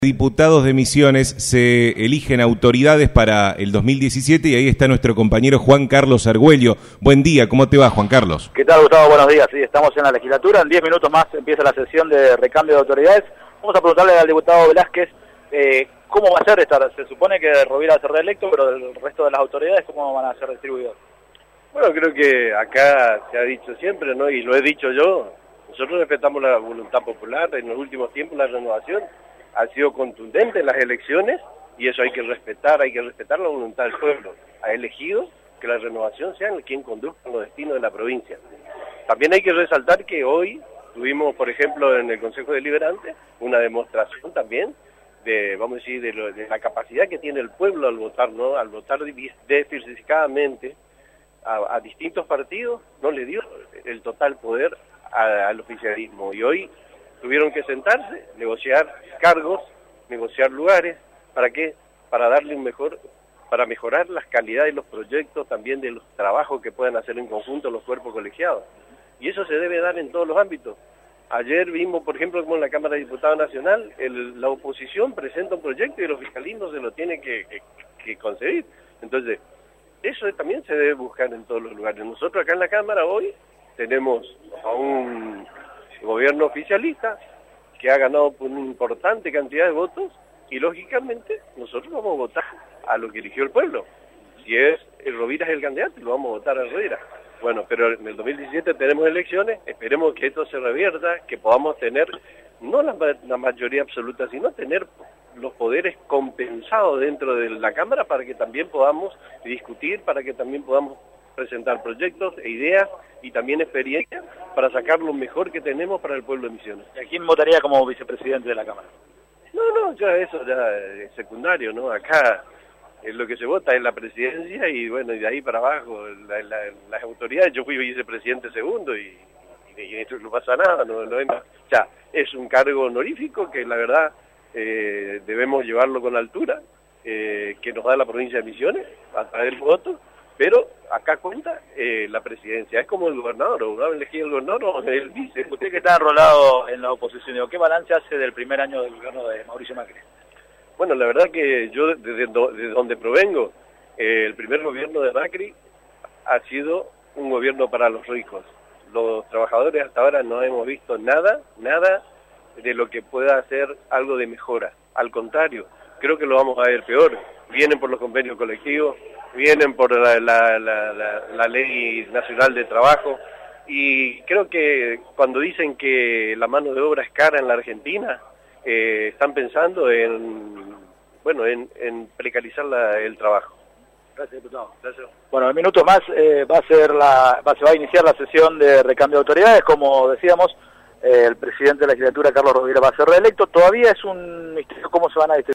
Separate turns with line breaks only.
Diputados de Misiones se eligen autoridades para el 2017 y ahí está nuestro compañero Juan Carlos Argüello. Buen día, ¿cómo te va, Juan Carlos?
¿Qué tal, Gustavo? Buenos días. Sí, estamos en la legislatura. En 10 minutos más empieza la sesión de recambio de autoridades. Vamos a preguntarle al diputado Velázquez cómo va a ser esta. Se supone que Rovira va a ser reelecto, pero el resto de las autoridades, ¿cómo van a ser distribuidos?
Bueno, creo que acá se ha dicho siempre, ¿no? Y lo he dicho yo. Nosotros respetamos la voluntad popular. En los últimos tiempos la renovación ha sido contundente en las elecciones y eso hay que respetar la voluntad del pueblo. Ha elegido que la renovación sea quien conduzca los destinos de la provincia. También hay que resaltar que hoy tuvimos, por ejemplo, en el Consejo Deliberante, una demostración también de, vamos a decir, de la capacidad que tiene el pueblo al votar, ¿no? Al votar diversificadamente a distintos partidos, no le dio el total poder al oficialismo. Y hoy tuvieron que sentarse, negociar cargos, negociar lugares, ¿para qué? Para darle para mejorar las calidades de los proyectos, también de los trabajos que puedan hacer en conjunto los cuerpos colegiados. Y eso se debe dar en todos los ámbitos. Ayer vimos, por ejemplo, como en la Cámara de Diputados Nacional, la oposición presenta un proyecto y el oficialismo se lo tiene que conceder. Entonces, eso también se debe buscar en todos los lugares. Nosotros acá en la Cámara hoy tenemos a un gobierno oficialista que ha ganado por una importante cantidad de votos y lógicamente nosotros vamos a votar a lo que eligió el pueblo. Si es el Rovira es el candidato, lo vamos a votar a Rovira. Bueno, pero en el 2017 tenemos elecciones, esperemos que esto se revierta, que podamos tener, no la mayoría absoluta, sino tener los poderes compensados dentro de la Cámara para que también podamos discutir, para que también podamos presentar proyectos e ideas y también experiencia para sacar lo mejor que tenemos para el pueblo de Misiones.
¿Y a quién votaría como vicepresidente de la Cámara?
No, ya eso ya es secundario, ¿no? Acá lo que se vota es la presidencia y bueno, y de ahí para abajo las autoridades. Yo fui vicepresidente segundo y esto no pasa nada, no es nada. O sea, es un cargo honorífico que la verdad debemos llevarlo con altura, que nos da la provincia de Misiones a través del voto. Pero acá cuenta la presidencia, es como el gobernador, o va a elegir el gobernador o el vice.
Usted que está enrolado en la oposición, ¿qué balance hace del primer año del gobierno de Mauricio Macri?
Bueno, la verdad que yo, de donde provengo, el primer gobierno de Macri ha sido un gobierno para los ricos. Los trabajadores hasta ahora no hemos visto nada de lo que pueda hacer algo de mejora. Al contrario, creo que lo vamos a ver peor. Vienen por los convenios colectivos, vienen por la Ley Nacional de Trabajo, y creo que cuando dicen que la mano de obra es cara en la Argentina, están pensando en precarizar el trabajo.
Gracias, diputado. Gracias. Bueno, en minutos más se va a iniciar la sesión de recambio de autoridades. Como decíamos, el presidente de la legislatura, Carlos Rovira, va a ser reelecto. Todavía es un misterio cómo se van a distribuir